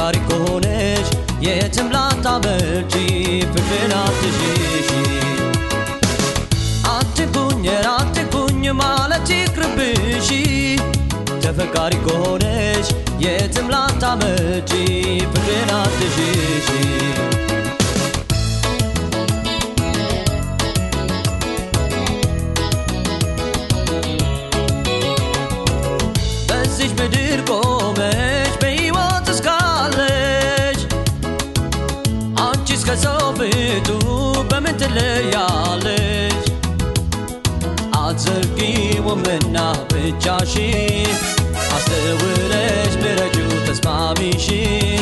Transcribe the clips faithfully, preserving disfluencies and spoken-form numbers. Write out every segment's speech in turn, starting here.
ተፈቃሪ ከሆነሽ የትም ላታመልጪ ፍቅርን አትሽሺ አትኩኝ አትኩኝ ማለት ይቅርብሽ ተፈቃሪ ከሆነሽ የትም ላታመልጪ ፍቅርን አትሽሺ በዚህ ምድር ቆመሽ በሕይወት እስካለሽ አንቺስ ከሰው ፊቱ በምን ትለያለሽ አትዘልቂውምና ብቻሽን አስተውለሽ ምረጪው ተስማሚሽን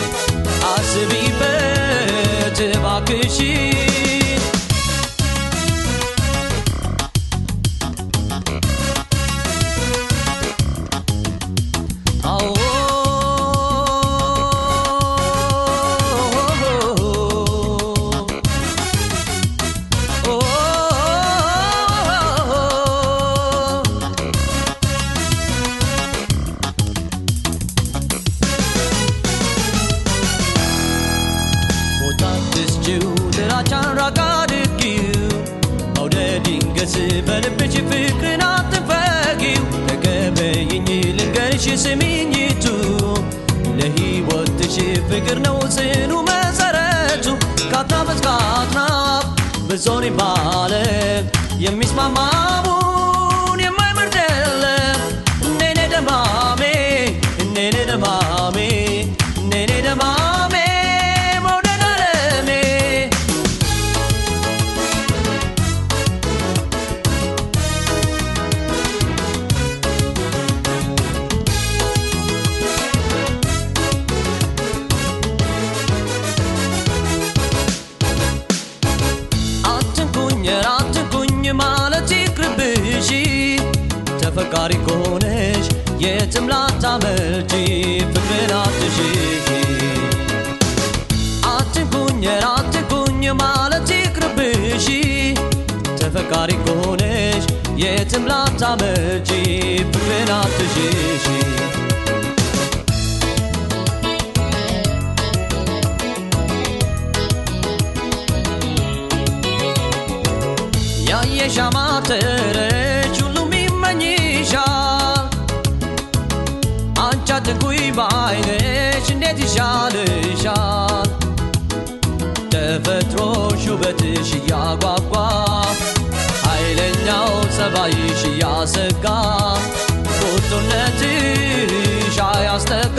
አስቢበት እባክሽን በልብሽ ፍቅርን አትንፈጊው ተቀበይኝ ልንገርሽ ስሚኝቱ ለሕይወትሽ ፍቅር ነው ጽኑ መሰረቱ ከአጥናፍ እስከ አጥናፍ ብዙን ባለም የሚስማማውን የማይመርጥ የለም እኔኔ ደማሜ እኔኔ ደማሜ እኔኔ ደማሜ ማለት ይቅርብሽ ተፈቃሪ ከሆነሽ የትም ላታመልጪ ፍቅርን አትሽሺ አትኩኝ አትኩኝ ማለት ይቅርብሽ ተፈቃሪ ከሆነሽ የትም ላታመልጪ ፍቅርን አትሽሺ ያየሻማተረች ሁሉም ይመኝሻል አንቺ አትኩኝ ባይነሽ እንዴት ይሻልሻል ተፈጥሮሽ ውበትሽ እያጓጓ ኃይለኛው ጸባይሽ እያሰጋ ቁጡነትሽ አያስጠጋ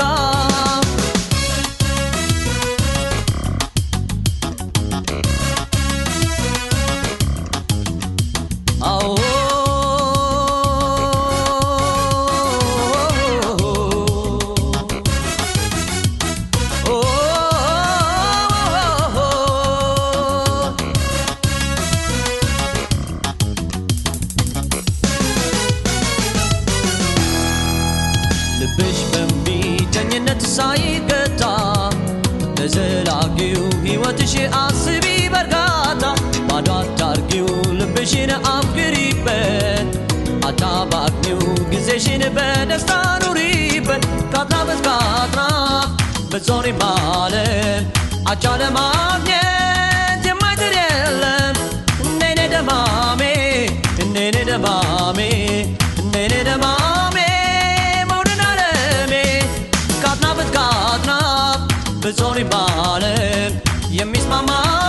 ልብሽ በሚተኝነት ሳይገታ ለዘላቂው ሕይወትሽ አስቢ በርጋታ ባዶ አታርጊው ልብሽን አፍቅሪበት አታባክኚው ጊዜሽን በደስታ ኑሪበት ከአጥናፍ እስከ አጥናፍ ብትዞሪ ማለም አቻ ለማግኘት የማይጥር የለም እኔኔ ደማሜ እኔኔ ደማሜ እኔኔ ደማሜ ብዙን ባለም የሚስማማ